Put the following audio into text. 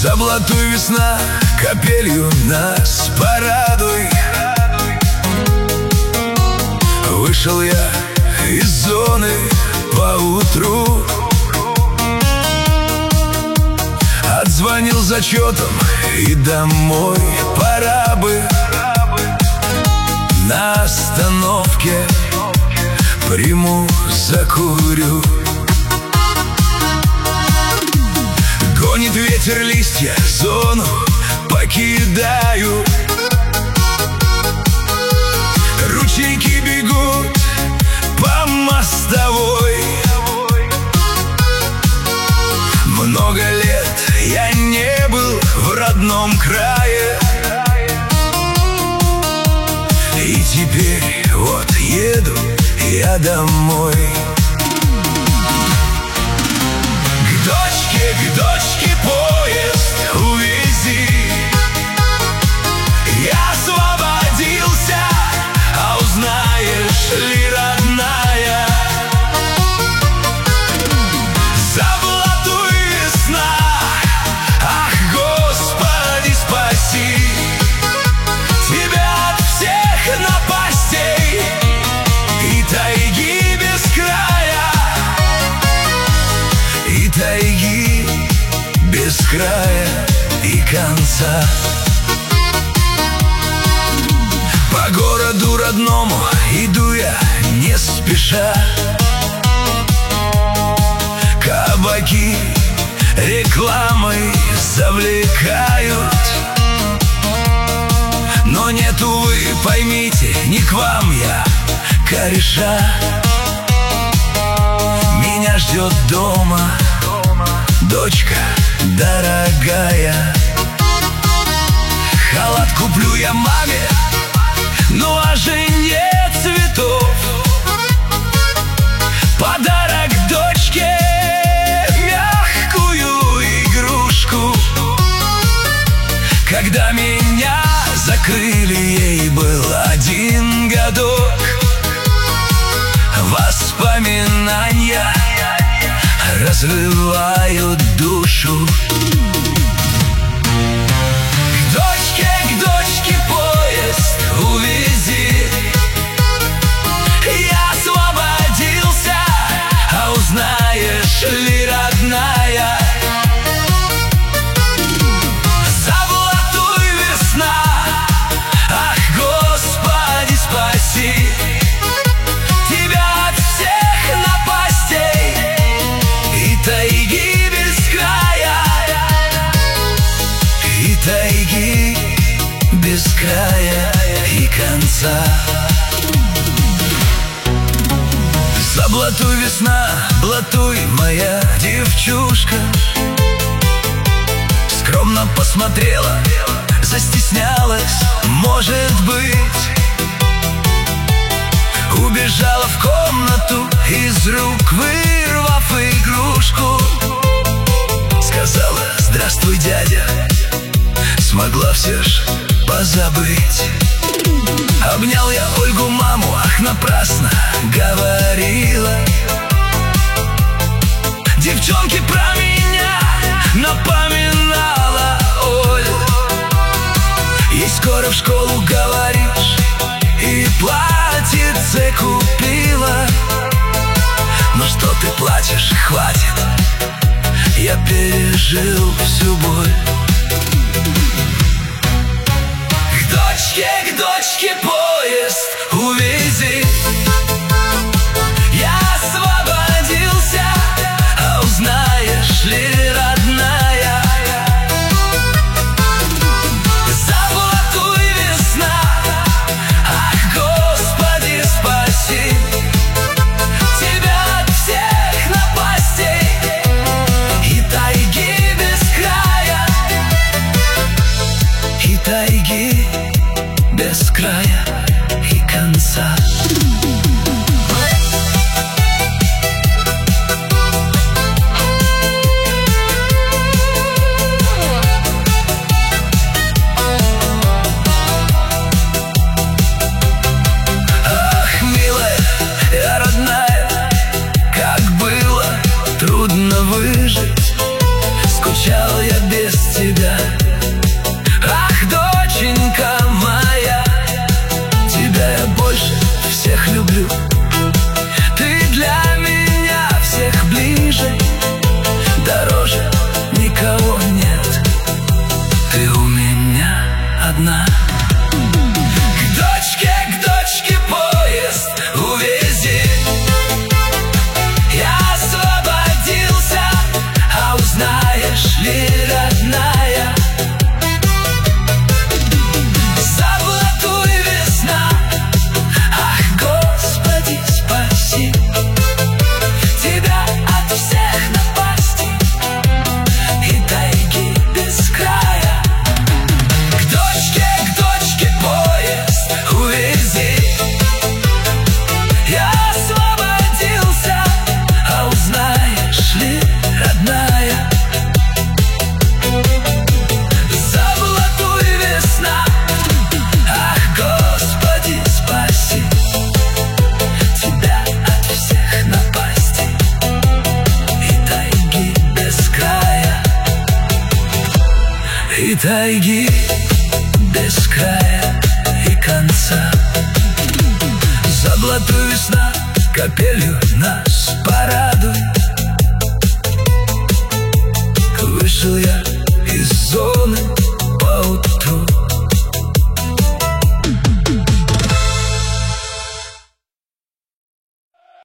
Заблатуй, весна, капелью нас порадуй. Вышел я из зоны поутру, отзвонил зачетом и домой пора бы. На остановке приму, закурю. Гонит ветер листья, зону покидаю. Ручейки бегут по мостовой. Много лет я не был в родном крае, и теперь вот еду я домой. К дочке поезд увези. Я освободился, а узнаешь ли, родная, заблатуй, весна, ах, Господи, спаси тебя от всех напастей и тайги без края, и тайги без края и конца. По городу родному иду я не спеша. Кабаки рекламой завлекают, но нет, увы, поймите, не к вам я, кореша. Меня ждет дома дочка дорогая. Халат куплю я маме, ну а жене цветов. Подарок дочке мягкую игрушку. Когда меня закрыли, ей был 1 годок. Воспоминания разрывают душу. К дочке поезд увези. Я освободился, а узнаешь ли, родная, заблатуй, весна, ах, Господи, спаси тебя от всех напастей и тайги без края, и тайги без края и конца. Заблатуй, весна, блатуй, моя девчушка. Скромно посмотрела, застеснялась, может быть. Убежала в комнату, из рук вырвав игрушку. Сказала: здравствуй, дядя. Смогла все ж позабыть. Обнял я Ольгу, маму, ах, напрасно говорила. Девчонке про меня напоминала Оль. Ей скоро в школу, говоришь, и платьице купила. Ну что ты плачешь, хватит, я пережил всю боль. К дочке поезд увези. Я освободился, а узнаешь ли, родная, заблатуй, весна, ах, Господи, спаси тебя от всех напастей и тайги без края, и тайги без края и конца. одна. К дочке поезд увези. Я освободился, а узнаешь ли, родная, заблатуй весна. Ах, Господи, спаси тебя от всех напастей и тайги без края. К дочке поезд увези. Я освободился, а узнаешь ли, родная, заблатуй весна. Ах, Господи, спаси тебя от всех напастей и тайги без края, и тайги без края и конца. Заблатуй весна, капелью нас порадуй. Вышел я